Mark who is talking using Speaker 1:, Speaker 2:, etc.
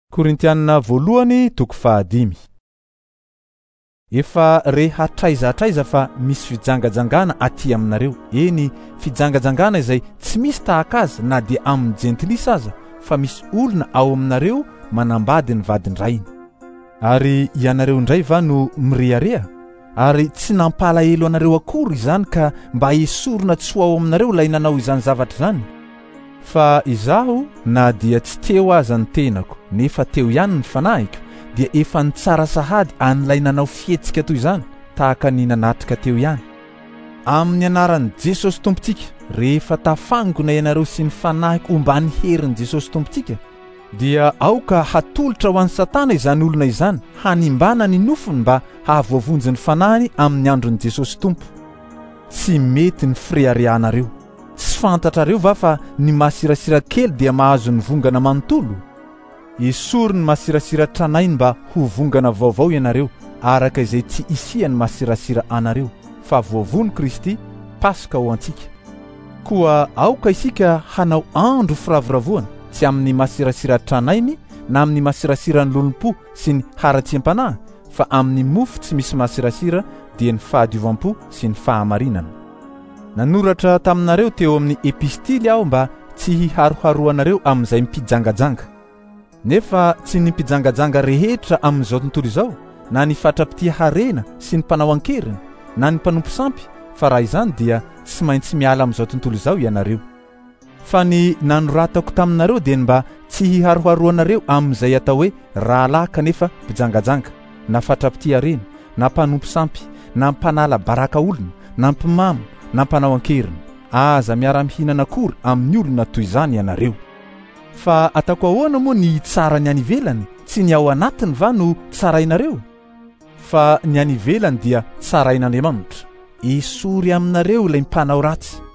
Speaker 1: Korintianina voalohany toko 5. Efa rehatraiza fa misy fijangajangana aty aminareo. Eny fijangajangana izay tsy misy tahaka azy na dia amin'ny jentilisa aza, fa misy olona ao aminareo manambady ny vadindrainy. Ary ianareo indray va no mirehareha? Ary tsy nampalahelo anareo akory izany ka mba esorina tsy ho ao aminareo lay nanao izany zavatra izany? Fa izaho na dia tsy teo aza ny tenako, nefa teo ihany ny fanahiko, dia efa nitsara sahady an'ilay nanao fihetsika toy izany, tahaka ny nanatrika teo ihany. Amin'ny anaran'i Jesosy Tompontsika, rehefa tafangona ianareo sy ny fanahiko ombany herin'i Jesosy Tompontsika, dia aoka hatolotra ho an'ny Satana izany olona izany, hanimbana ny nofony mba hahavoavonjy ny fanahiny amin'ny andron'i Jesosy Tompo. Tsy mety ny fireharehanareo. Tsy fantatrareo va fa ny masirasira kely dia mahazo ny vongana manontolo? Esory ny masirasira tranainy mba ho vongana vaovao ianareo, araka izay tsy isia ny masirasira anareo, fa voavony Kristy, Paska ho antsika. Koa aoka isika hanao andro firavoravoana, tsy amin'ny masirasira tranainy na amin'ny masirasiran'ny lolom-po sy ny haratsiam-panahy, fa amin'ny mofo tsy misy masirasira dia ny fahadiovam-po sy ny fahamarinana. Nanoratra taminareo teo amin'ny epistily aho mba tsy hiharoharoanareo amin'izay mpijangajanga. Nefa tsy ny mpijangajanga rehetra amin'izao tontolo izao, na ny fatrapitia harena sy ny mpanao ankeriny, na ny mpanompo sampy, fa raha izany dia tsy maintsy miala amin'izao tontolo izao ianareo. Fa ny nanoratako taminareo dia mba tsy hiharoharoanareo amin'izay atao hoe rahalahy kanefa mpijangajanga, na fatrapitia harena, na mpanompo sampy, na mpanala baraka olona, na mpimamo, na mpanao ankeriny. Aza miara-mihinana akory amin'ny olona toy izany ianareo. Fa ataoko ahoana moa ny tsara ny any ivelany? Tsy ny ao anatiny va no tsarainareo? Fa ny any ivelany dia tsarain'Andriamanitra. Esory aminareo ilay mpanao ratsy,